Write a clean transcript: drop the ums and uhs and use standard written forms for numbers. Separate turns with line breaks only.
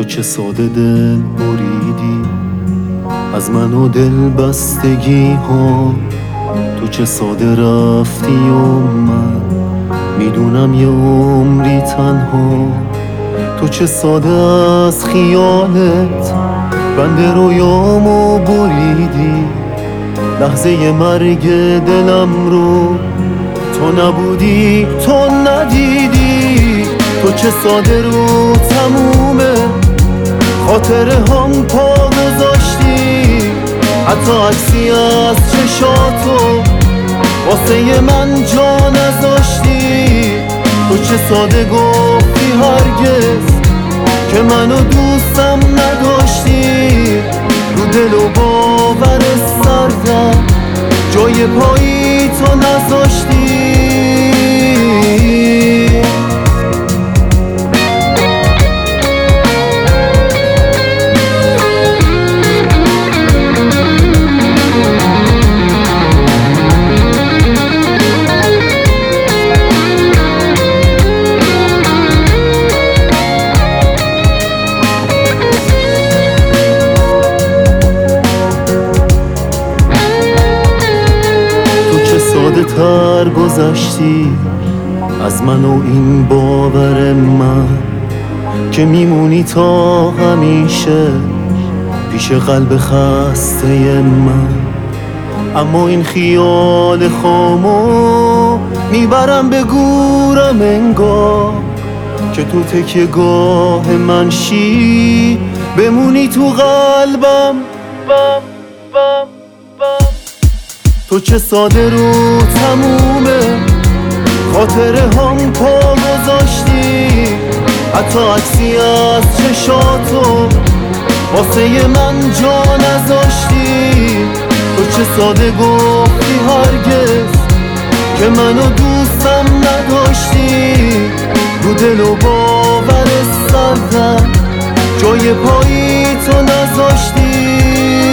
چه ساده دل بریدی از من و دل بستگی ها، تو چه ساده رفتی و من میدونم یه عمری تنها. تو چه ساده از خیالت بند رویامو بریدی، لحظه مرگ دلم رو تو نبودی، تو ندیدی. تو چه ساده رو تمومه خاطره هم پا گذاشتی، حتی عکسی از چشاتو واسه من جا نذاشتی. تو چه ساده گفتی هرگز که منو دوستم نداشتی، رو دل و باور سردم جای پایی تو نذاشتی. ساده تر گذشتی از من و این باور من که میمونی تا همیشه پیش قلب خسته من. اما این خیال خامو میبرم به گورم انگار که تو تکیه گاه من شی بمونی تو قلبم. تو چه ساده رو تمومه خاطره هم پا گذاشتی، حتی عکسی از چشاتو واسه من جا نذاشتی. تو چه ساده گفتی هرگز که منو دوستم نداشتی، رو دل و باور سردم جای پایی تو نذاشتی.